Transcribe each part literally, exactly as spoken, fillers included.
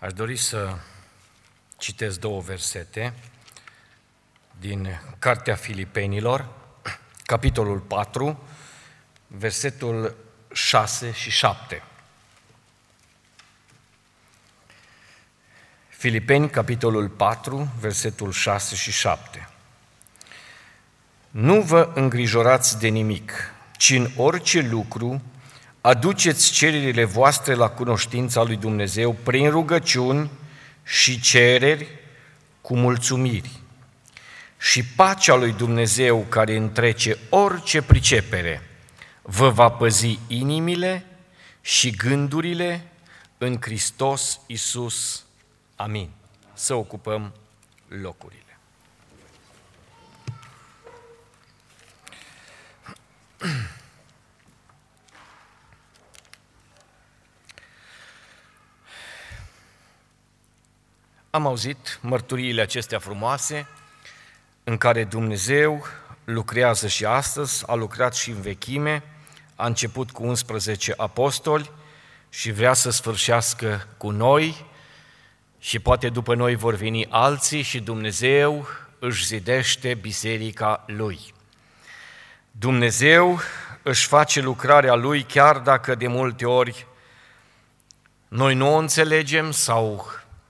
Aș dori să citesc două versete din Cartea Filipenilor, capitolul patru, versetul șase și șapte. Filipeni, capitolul patru, versetul șase și șapte. Nu vă îngrijorați de nimic, ci în orice lucru aduceți cererile voastre la cunoștința lui Dumnezeu prin rugăciuni și cereri cu mulțumiri. Și pacea lui Dumnezeu, care întrece orice pricepere, vă va păzi inimile și gândurile în Hristos Iisus. Amin. Să ocupăm locurile. Am auzit mărturiile acestea frumoase în care Dumnezeu lucrează și astăzi, a lucrat și în vechime, a început cu unsprezece apostoli și vrea să sfârșească cu noi și poate după noi vor veni alții și Dumnezeu își zidește biserica Lui. Dumnezeu își face lucrarea Lui chiar dacă de multe ori noi nu o înțelegem sau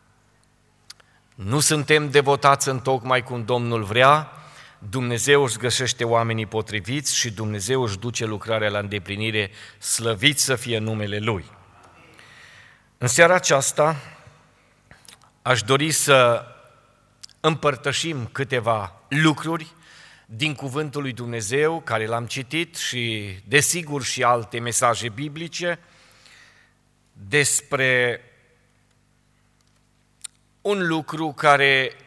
nu suntem devotați întocmai cum Domnul vrea. Dumnezeu își găsește oamenii potriviți și Dumnezeu își duce lucrarea la îndeplinire, slăvit să fie numele Lui. În seara aceasta aș dori să împărtășim câteva lucruri din Cuvântul lui Dumnezeu, care l-am citit și, desigur, și alte mesaje biblice despre un lucru care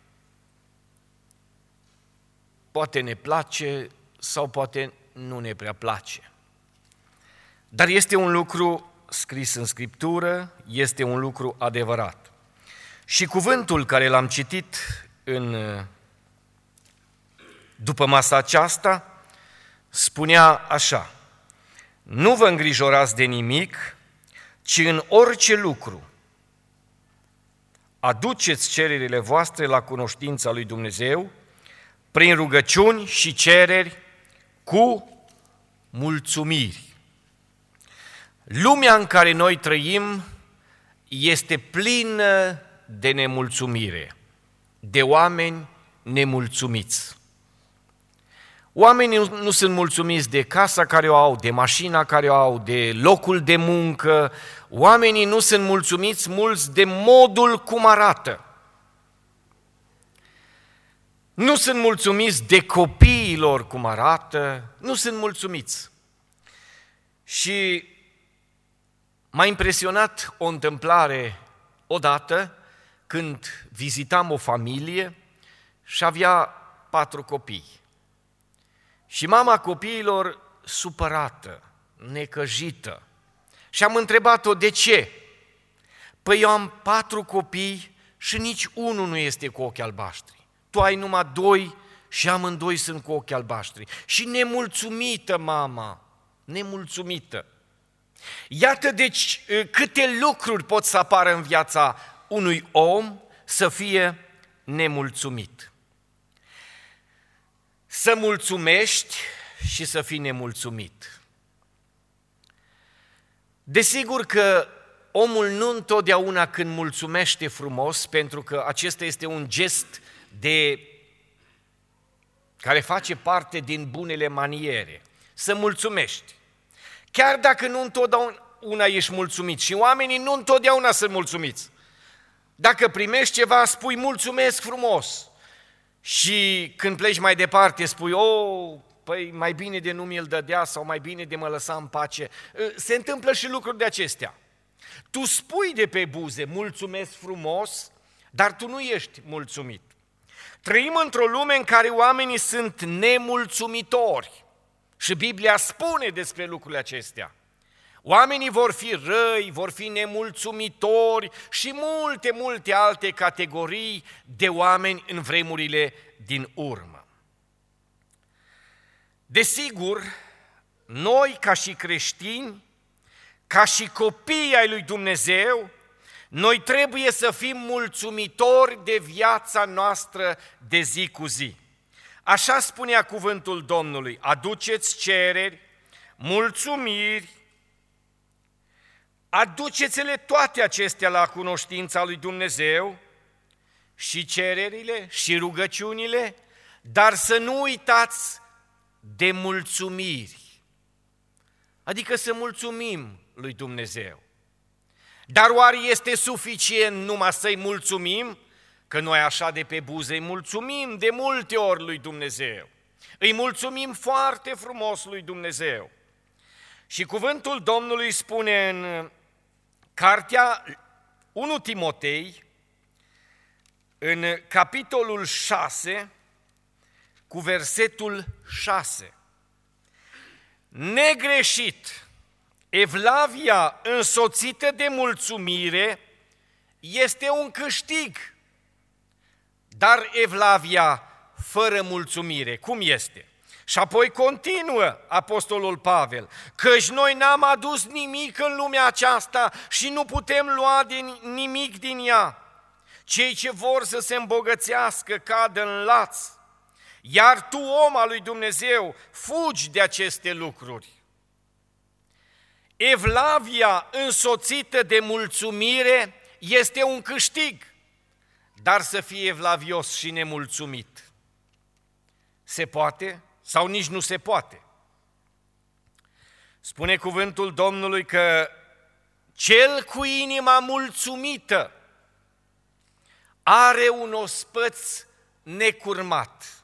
poate ne place sau poate nu ne prea place. Dar este un lucru scris în Scriptură, este un lucru adevărat. Și cuvântul care l-am citit în după masa aceasta spunea așa: nu vă îngrijorați de nimic, ci în orice lucru aduceți cererile voastre la cunoștința lui Dumnezeu prin rugăciuni și cereri cu mulțumiri. Lumea în care noi trăim este plină de nemulțumire, de oameni nemulțumiți. Oamenii nu sunt mulțumiți de casa care o au, de mașina care o au, de locul de muncă. Oamenii nu sunt mulțumiți mulți de modul cum arată. Nu sunt mulțumiți de copiilor cum arată, nu sunt mulțumiți. Și m-a impresionat o întâmplare odată când vizitam o familie și avea patru copii. Și mama copiilor supărată, necăjită. Și am întrebat-o de ce. Păi eu am patru copii și nici unul nu este cu ochi albaștri. Tu ai numai doi și amândoi sunt cu ochi albaștri. Și nemulțumită mama, nemulțumită. Iată deci câte lucruri pot să apară în viața unui om să fie nemulțumit. Să mulțumești și să fii nemulțumit. Desigur că omul nu întotdeauna când mulțumește frumos, pentru că acesta este un gest de care face parte din bunele maniere, să mulțumești. Chiar dacă nu întotdeauna ești mulțumit și oamenii nu întotdeauna sunt mulțumiți. Dacă primești ceva, spui mulțumesc frumos. Și când pleci mai departe, spui, oh, păi mai bine de nu mi-l dădea sau mai bine de mă lăsa în pace. Se întâmplă și lucruri de acestea. Tu spui de pe buze, mulțumesc frumos, dar tu nu ești mulțumit. Trăim într-o lume în care oamenii sunt nemulțumitori și Biblia spune despre lucrurile acestea. Oamenii vor fi răi, vor fi nemulțumitori și multe, multe alte categorii de oameni în vremurile din urmă. Desigur, noi ca și creștini, ca și copii ai lui Dumnezeu, Noi trebuie să fim mulțumitori de viața noastră de zi cu zi. Așa spunea cuvântul Domnului, aduceți cereri, mulțumiri, aduceți-le toate acestea la cunoștința lui Dumnezeu, și cererile, și rugăciunile, dar să nu uitați de mulțumiri, adică să mulțumim lui Dumnezeu. Dar oare este suficient numai să-i mulțumim? Că noi așa de pe buze îi mulțumim de multe ori lui Dumnezeu. Îi mulțumim foarte frumos lui Dumnezeu. Și cuvântul Domnului spune în cartea unu Timotei, în capitolul șase, cu versetul șase. Negreșit, evlavia însoțită de mulțumire este un câștig, dar evlavia fără mulțumire, cum este? Și apoi continuă apostolul Pavel, căci noi n-am adus nimic în lumea aceasta și nu putem lua din nimic din ea. Cei ce vor să se îmbogățească cad în laț, iar tu, om al lui Dumnezeu, fugi de aceste lucruri. Evlavia însoțită de mulțumire este un câștig, dar să fie evlavios și nemulțumit, se poate sau nici nu se poate? Spune cuvântul Domnului că cel cu inima mulțumită are un ospăț necurmat.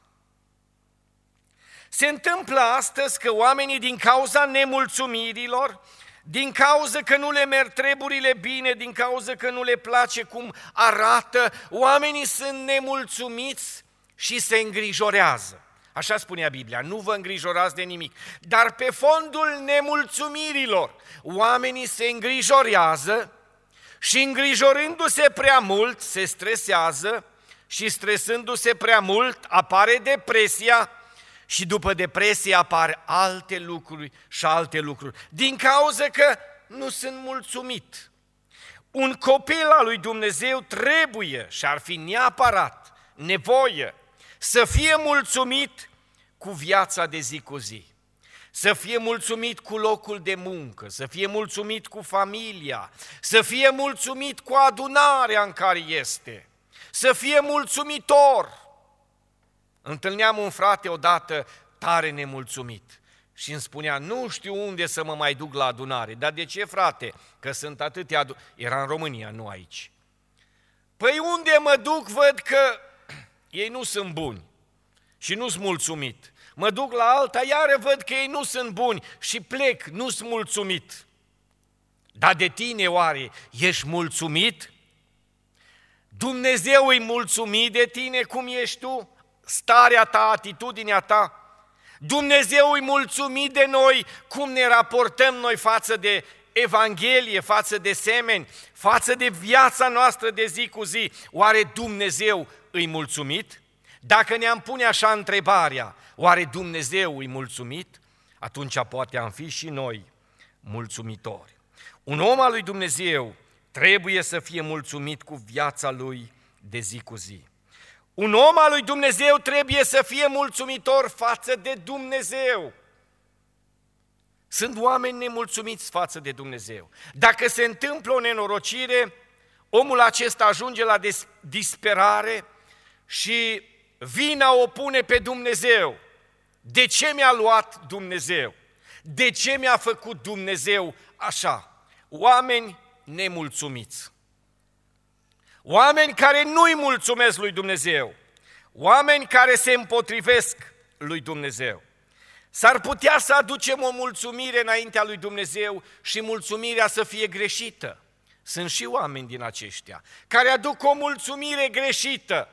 Se întâmplă astăzi că oamenii, din cauza nemulțumirilor, din cauza că nu le merg treburile bine, din cauza că nu le place cum arată, oamenii sunt nemulțumiți și se îngrijorează. Așa spunea Biblia, nu vă îngrijorați de nimic. Dar pe fondul nemulțumirilor, oamenii se îngrijorează și îngrijorându-se prea mult, se stresează și stresându-se prea mult, apare depresia și după depresie apar alte lucruri și alte lucruri, din cauza că nu sunt mulțumit. Un copil al lui Dumnezeu trebuie și ar fi neapărat nevoie să fie mulțumit cu viața de zi cu zi, să fie mulțumit cu locul de muncă, să fie mulțumit cu familia, să fie mulțumit cu adunarea în care este, să fie mulțumitor. Întâlneam un frate odată tare nemulțumit și îmi spunea, nu știu unde să mă mai duc la adunare. Dar de ce, frate? Că sunt atâtea adunări. Era în România, nu aici. Păi unde mă duc, văd că ei nu sunt buni și nu sunt mulțumit. Mă duc la alta, iară văd că ei nu sunt buni și plec, nu sunt mulțumit. Dar de tine oare ești mulțumit? Dumnezeu îi mulțumit de tine cum ești tu? Starea ta, atitudinea ta? Dumnezeu îi mulțumit de noi cum ne raportăm noi față de Evanghelie, față de semeni, față de viața noastră de zi cu zi. Oare Dumnezeu îi mulțumit? Dacă ne-am pune așa întrebarea, oare Dumnezeu îi mulțumit? Atunci poate am fi și noi mulțumitori. Un om al lui Dumnezeu trebuie să fie mulțumit cu viața lui de zi cu zi. Un om al lui Dumnezeu trebuie să fie mulțumitor față de Dumnezeu. Sunt oameni nemulțumiți față de Dumnezeu. Dacă se întâmplă o nenorocire, omul acesta ajunge la disperare și vina o pune pe Dumnezeu. De ce mi-a luat Dumnezeu? De ce mi-a făcut Dumnezeu așa? Oameni nemulțumiți. Oameni care nu-i mulțumesc lui Dumnezeu. Oameni care se împotrivesc lui Dumnezeu. S-ar putea să aducem o mulțumire înaintea lui Dumnezeu și mulțumirea să fie greșită. Sunt și oameni din aceștia care aduc o mulțumire greșită.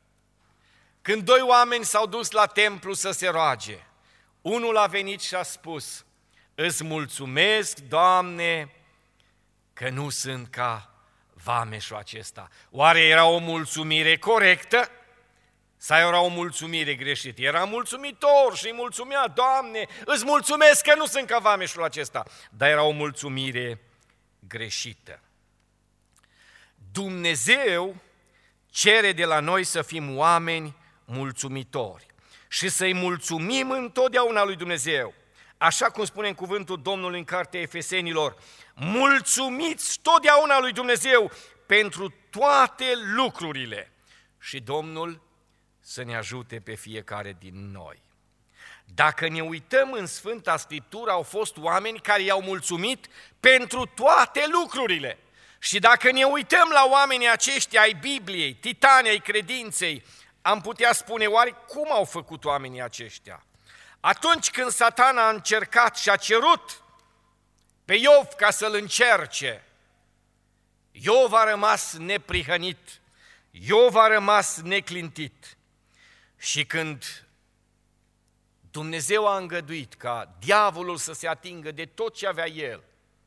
Când doi oameni s-au dus la templu să se roage, unul a venit și a spus, îți mulțumesc, Doamne, că nu sunt ca vameșul acesta. Oare era o mulțumire corectă? Sau era o mulțumire greșită? Era mulțumitor și îi mulțumea, Doamne, îți mulțumesc că nu sunt ca vameșul acesta. Dar era o mulțumire greșită. Dumnezeu cere de la noi să fim oameni mulțumitori și să-i mulțumim întotdeauna lui Dumnezeu. Așa cum spune în cuvântul Domnului în cartea Efesenilor, mulțumiți totdeauna lui Dumnezeu pentru toate lucrurile. Și Domnul să ne ajute pe fiecare din noi. Dacă ne uităm în Sfânta Scriptură, au fost oameni care i-au mulțumit pentru toate lucrurile. Și dacă ne uităm la oamenii aceștia ai Bibliei, titanii ai credinței, am putea spune, oare cum au făcut oamenii aceștia? Atunci când Satana a încercat și a cerut pe Iov ca să-l încerce, Iov a rămas neprihănit, Iov a rămas neclintit. Și când Dumnezeu a îngăduit ca diavolul să se atingă de tot ce avea el,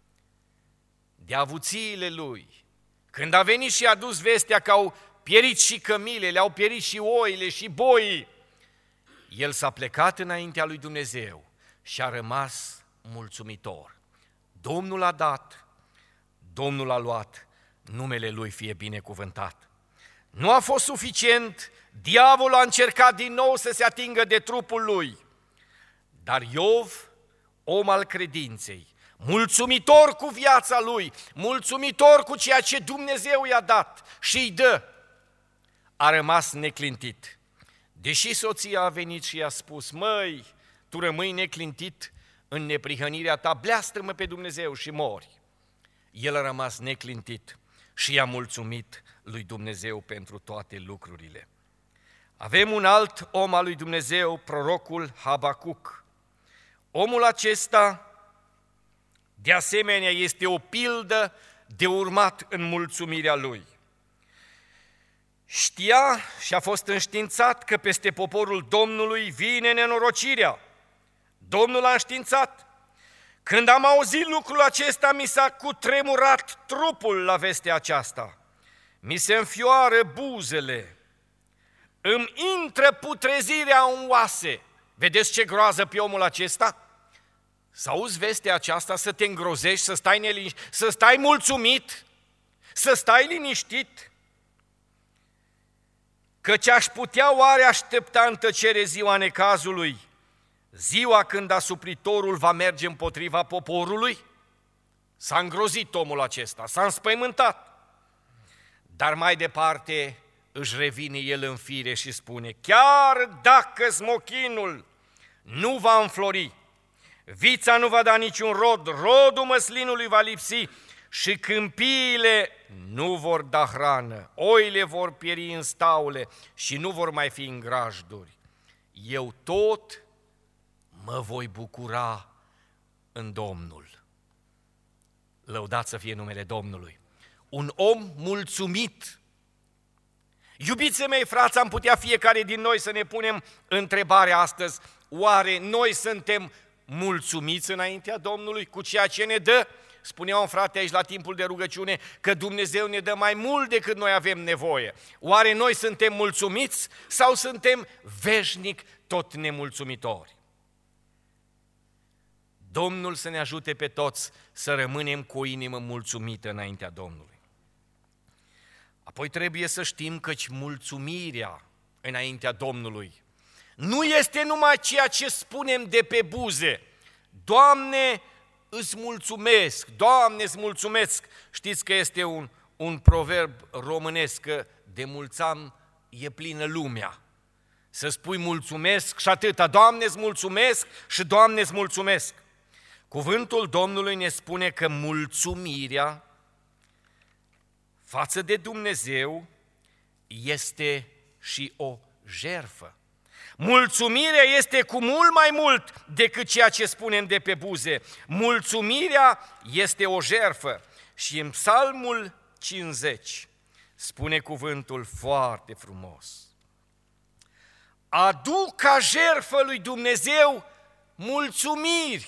de avuțiile lui, când a venit și a dus vestea că au pierit și cămilele, au pierit și oile și boii, el s-a plecat înaintea lui Dumnezeu și a rămas mulțumitor. Domnul a dat, Domnul a luat, numele Lui fie binecuvântat. Nu a fost suficient, diavolul a încercat din nou să se atingă de trupul lui, dar Iov, om al credinței, mulțumitor cu viața lui, mulțumitor cu ceea ce Dumnezeu i-a dat și îi dă, a rămas neclintit. Deși soția a venit și i-a spus, măi, tu rămâi neclintit în neprihănirea ta, bleastră-mă pe Dumnezeu și mori. El a rămas neclintit și i-a mulțumit lui Dumnezeu pentru toate lucrurile. Avem un alt om al lui Dumnezeu, prorocul Habacuc. Omul acesta, de asemenea, este o pildă de urmat în mulțumirea lui. Știa și a fost înștiințat că peste poporul Domnului vine nenorocirea. Domnul a înștiințat. Când am auzit lucrul acesta, mi s-a cutremurat trupul la vestea aceasta. Mi se înfioară buzele. Îmi intră putrezirea în oase. Vedeți ce groază pe omul acesta? Să auzi vestea aceasta, să te îngrozești, să stai, neliniș- să stai mulțumit, să stai liniștit. Căci aș putea oare aștepta în tăcere ziua necazului, ziua când asupritorul va merge împotriva poporului? S-a îngrozit omul acesta, s-a înspăimântat. Dar mai departe își revine el în fire și spune, chiar dacă smochinul nu va înflori, vița nu va da niciun rod, rodul măslinului va lipsi și câmpiile nu vor da hrană, oile vor pieri în staule și nu vor mai fi în grajduri. Eu tot mă voi bucura în Domnul. Lăudat să fie numele Domnului. Un om mulțumit. Iubiții mei, frați, am putea fiecare din noi să ne punem întrebarea astăzi, oare noi suntem mulțumiți înaintea Domnului cu ceea ce ne dă? Spunea un frate aici la timpul de rugăciune că Dumnezeu ne dă mai mult decât noi avem nevoie. Oare noi suntem mulțumiți sau suntem veșnic tot nemulțumitori? Domnul să ne ajute pe toți să rămânem cu o inimă mulțumită înaintea Domnului. Apoi trebuie să știm căci mulțumirea înaintea Domnului nu este numai ceea ce spunem de pe buze. Doamne, îți mulțumesc, Doamne, îți mulțumesc. Știți că este un, un proverb românesc că de mulți ani e plină lumea. Să spui mulțumesc și atâta, Doamne, îți mulțumesc și Doamne, îți mulțumesc. Cuvântul Domnului ne spune că mulțumirea față de Dumnezeu este și o jertfă. Mulțumirea este cu mult mai mult decât ceea ce spunem de pe buze. Mulțumirea este o jertfă. Și în Psalmul cincizeci spune cuvântul foarte frumos. Aduc ca jertfă lui Dumnezeu mulțumiri.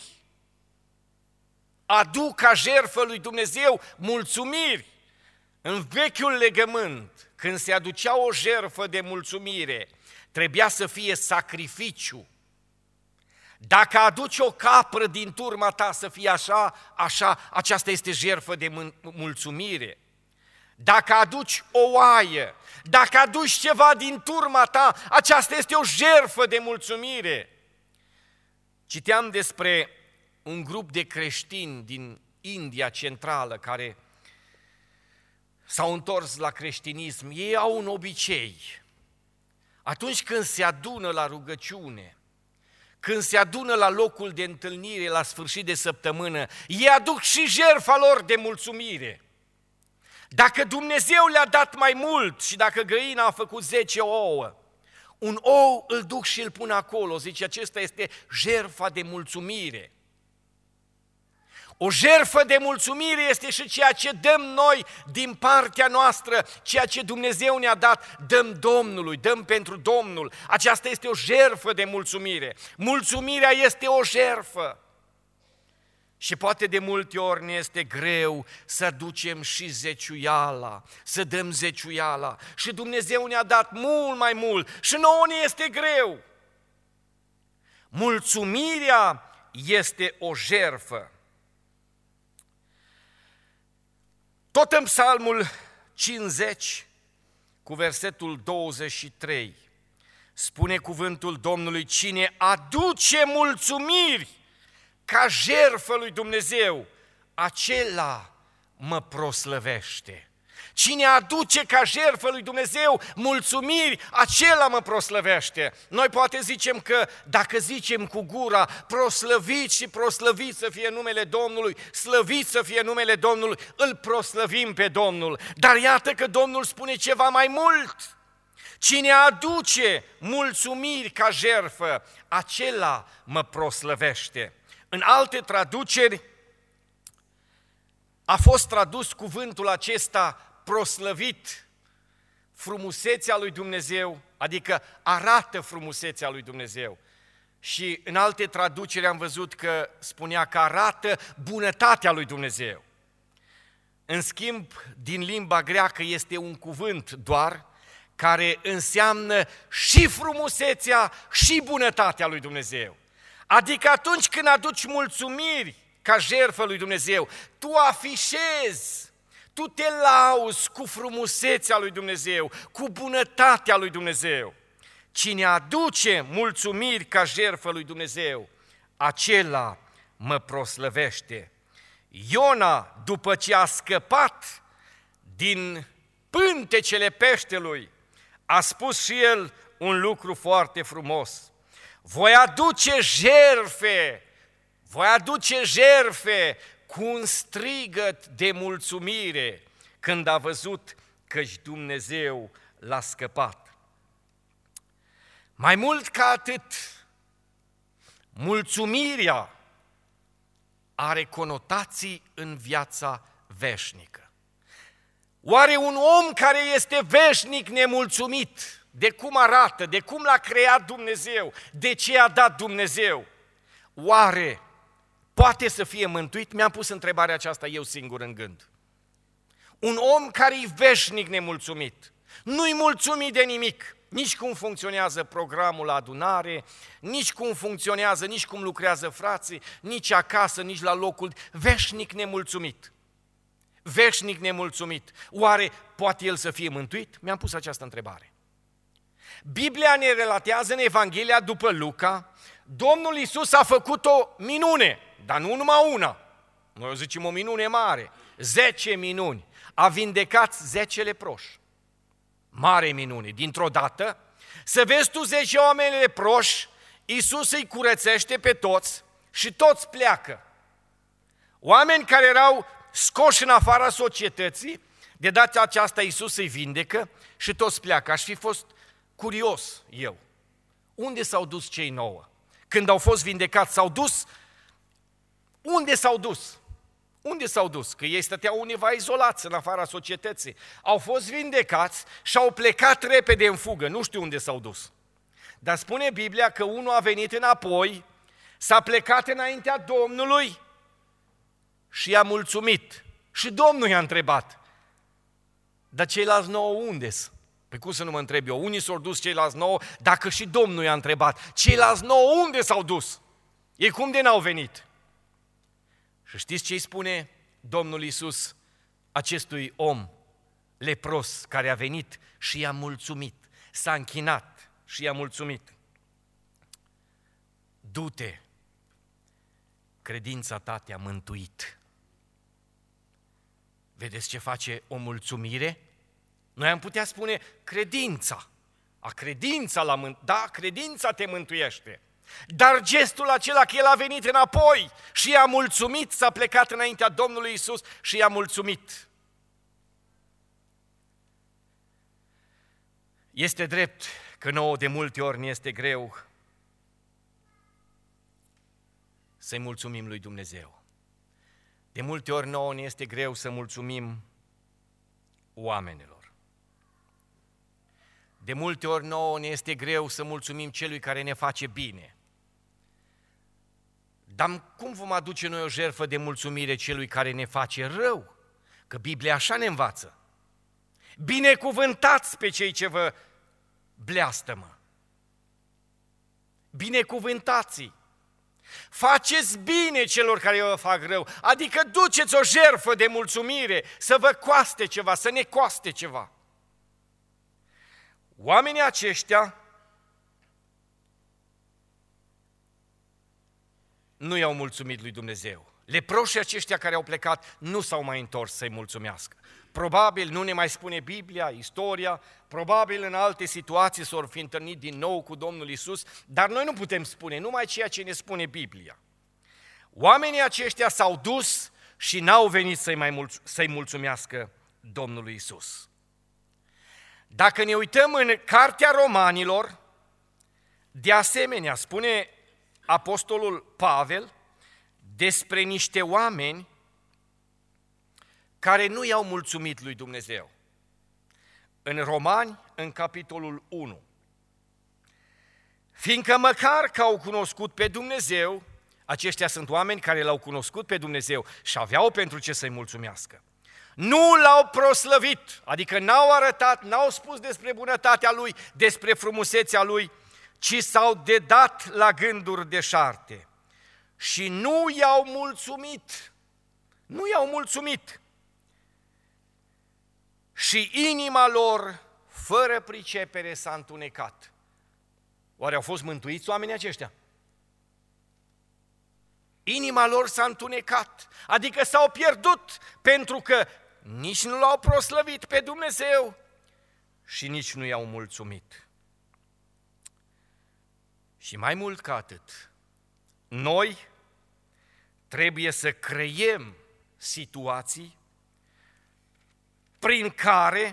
Aduc ca jertfă lui Dumnezeu mulțumiri. În vechiul legământ, când se aducea o jertfă de mulțumire, trebuia să fie sacrificiu. Dacă aduci o capră din turma ta să fie așa, așa, aceasta este jertfă de mulțumire. dacă aduci o oaie, dacă aduci ceva din turma ta, aceasta este o jertfă de mulțumire. Citeam despre un grup de creștini din India centrală care s-au întors la creștinism. Ei au un obicei. Atunci când se adună la rugăciune, când se adună la locul de întâlnire la sfârșit de săptămână, ei aduc și jertfa lor de mulțumire. Dacă Dumnezeu le-a dat mai mult și dacă găina a făcut zece ouă, un ou îl duc și îl pun acolo, zice, acesta este jertfa de mulțumire. O jertfă de mulțumire este și ceea ce dăm noi din partea noastră, ceea ce Dumnezeu ne-a dat, dăm Domnului, dăm pentru Domnul. Aceasta este o jertfă de mulțumire. Mulțumirea este o jertfă. Și poate de multe ori ne este greu să ducem și zeciuiala, să dăm zeciuiala. Și Dumnezeu ne-a dat mult mai mult și nouă ne este greu. Mulțumirea este o jertfă. Tot în Psalmul cincizeci, cu versetul douăzeci și trei, spune cuvântul Domnului, cine aduce mulțumiri ca jertfă lui Dumnezeu, acela mă proslăvește. Cine aduce ca jertfă lui Dumnezeu mulțumiri, acela mă proslăvește. Noi poate zicem că dacă zicem cu gura, proslăvit și proslăvit să fie numele Domnului, slăvit să fie numele Domnului, îl proslăvim pe Domnul. Dar iată că Domnul spune ceva mai mult. Cine aduce mulțumiri ca jertfă, acela mă proslăvește. În alte traduceri a fost tradus cuvântul acesta proslăvit, frumusețea lui Dumnezeu, adică arată frumusețea lui Dumnezeu. Și în alte traduceri am văzut că spunea că arată bunătatea lui Dumnezeu. În schimb, din limba greacă este un cuvânt doar care înseamnă și frumusețea și bunătatea lui Dumnezeu. Adică atunci când aduci mulțumiri ca jertfă lui Dumnezeu, tu afișezi, tu te lauzi cu frumusețea lui Dumnezeu, cu bunătatea lui Dumnezeu. Cine aduce mulțumiri ca jertfă lui Dumnezeu, acela mă proslăvește. Iona, după ce a scăpat din pântecele peștelui, a spus și el un lucru foarte frumos. Voi aduce jertfe, voi aduce jertfe cu un strigăt de mulțumire când a văzut că-și Dumnezeu l-a scăpat. Mai mult ca atât, mulțumirea are conotații în viața veșnică. Oare un om care este veșnic nemulțumit de cum arată, de cum l-a creat Dumnezeu, de ce a dat Dumnezeu, oare poate să fie mântuit? Mi-am pus întrebarea aceasta eu singur în gând. Un om care e veșnic nemulțumit, nu-i mulțumit de nimic, nici cum funcționează programul la adunare, nici cum funcționează, nici cum lucrează frații, nici acasă, nici la locul, veșnic nemulțumit. Veșnic nemulțumit. Oare poate el să fie mântuit? Mi-am pus această întrebare. Biblia ne relatează în Evanghelia după Luca, Domnul Iisus a făcut o minune, dar nu numai una. Noi o zicem o minune mare, zece minuni. A vindecat zece leproși. Mare minune. Dintr-o dată, să vezi tu zece oameni leproși, Iisus îi curățește pe toți și toți pleacă. Oameni care erau scoși în afara societății, de data aceasta Iisus îi vindecă și toți pleacă. Aș fi fost curios eu. Unde s-au dus cei nouă? Când au fost vindecați, s-au dus? Unde s-au dus? Unde s-au dus? Că ei stăteau undeva izolați în afara societății. Au fost vindecați și au plecat repede în fugă. Nu știu unde s-au dus. Dar spune Biblia că unul a venit înapoi, s-a plecat înaintea Domnului și i-a mulțumit. Și Domnul i-a întrebat, dar ceilalți nouă unde-s? Păi cum să nu mă întreb eu? Unii s-au dus, ceilalți nouă, dacă și Domnul i-a întrebat, ceilalți nouă unde s-au dus? Ei cum de n-au venit? Și știți ce îi spune Domnul Iisus acestui om lepros care a venit și i-a mulțumit, s-a închinat și i-a mulțumit. Du-te, credința ta te-a mântuit. Vedeți ce face o mulțumire? Noi am putea spune credința. A credința la mânt- da, credința te mântuiește. Dar gestul acela că el a venit înapoi și i-a mulțumit, s-a plecat înaintea Domnului Iisus și i-a mulțumit. Este drept că nouă de multe ori ne este greu să-i mulțumim lui Dumnezeu. De multe ori nouă ne este greu să mulțumim oamenilor. De multe ori nouă ne este greu să mulțumim celui care ne face bine. Dar cum vom aduce noi o jertfă de mulțumire celui care ne face rău? Că Biblia așa ne învață. Binecuvântați pe cei ce vă bleastămă. Binecuvântați-i. Faceți bine celor care vă fac rău, adică duceți o jertfă de mulțumire, să vă coaste ceva, să ne coaste ceva. Oamenii aceștia nu i-au mulțumit lui Dumnezeu. Leproșii aceștia care au plecat nu s-au mai întors să-i mulțumească. Probabil, nu ne mai spune Biblia, istoria, probabil în alte situații s-or fi întâlnit din nou cu Domnul Iisus, dar noi nu putem spune numai ceea ce ne spune Biblia. Oamenii aceștia s-au dus și n-au venit să-i, mai mulț- să-i mulțumească Domnului Iisus. Dacă ne uităm în Cartea Romanilor, de asemenea, spune Apostolul Pavel despre niște oameni care nu i-au mulțumit lui Dumnezeu. În Romani, în capitolul unu. Fiindcă măcar că au cunoscut pe Dumnezeu, aceștia sunt oameni care l-au cunoscut pe Dumnezeu și aveau pentru ce să-i mulțumească. Nu l-au proslăvit, adică n-au arătat, n-au spus despre bunătatea lui, despre frumusețea lui, ci s-au dedat la gânduri deșarte și nu i-au mulțumit. Nu i-au mulțumit. Și inima lor, fără pricepere, s-a întunecat. Oare au fost mântuiți oamenii aceștia? Inima lor s-a întunecat, adică s-au pierdut, pentru că nici nu l-au proslăvit pe Dumnezeu și nici nu i-au mulțumit. Și mai mult ca atât, noi trebuie să creiem situații prin care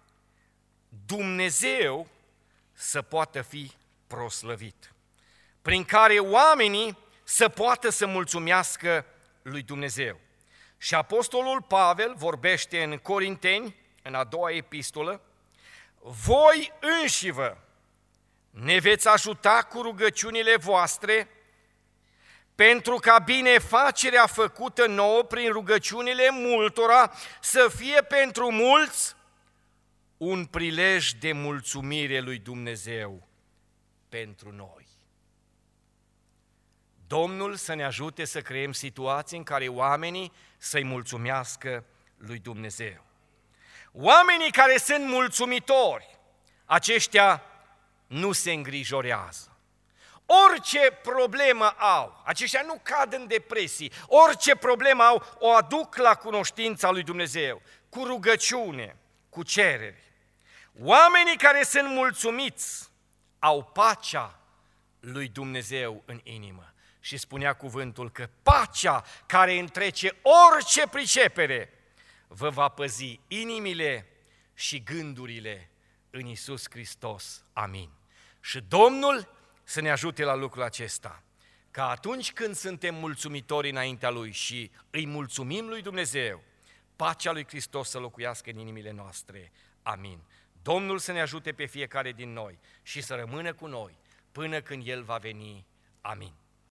Dumnezeu să poată fi proslăvit, prin care oamenii să poată să mulțumească lui Dumnezeu. Și Apostolul Pavel vorbește în Corinteni, în a doua epistolă, voi înșivă ne veți ajuta cu rugăciunile voastre pentru ca binefacerea făcută nouă prin rugăciunile multora să fie pentru mulți un prilej de mulțumire lui Dumnezeu pentru noi. Domnul să ne ajute să creăm situații în care oamenii să-i mulțumească lui Dumnezeu. Oamenii care sunt mulțumitori, aceștia nu se îngrijorează. Orice problemă au, aceștia nu cad în depresii, orice problemă au, o aduc la cunoștința lui Dumnezeu, cu rugăciune, cu cereri. Oamenii care sunt mulțumiți au pacea lui Dumnezeu în inimă. Și spunea cuvântul că pacea care întrece orice pricepere vă va păzi inimile și gândurile în Iisus Hristos. Amin. Și Domnul să ne ajute la lucrul acesta, că atunci când suntem mulțumitori înaintea Lui și îi mulțumim lui Dumnezeu, pacea lui Hristos să locuiască în inimile noastre. Amin. Domnul să ne ajute pe fiecare din noi și să rămână cu noi până când El va veni. Amin.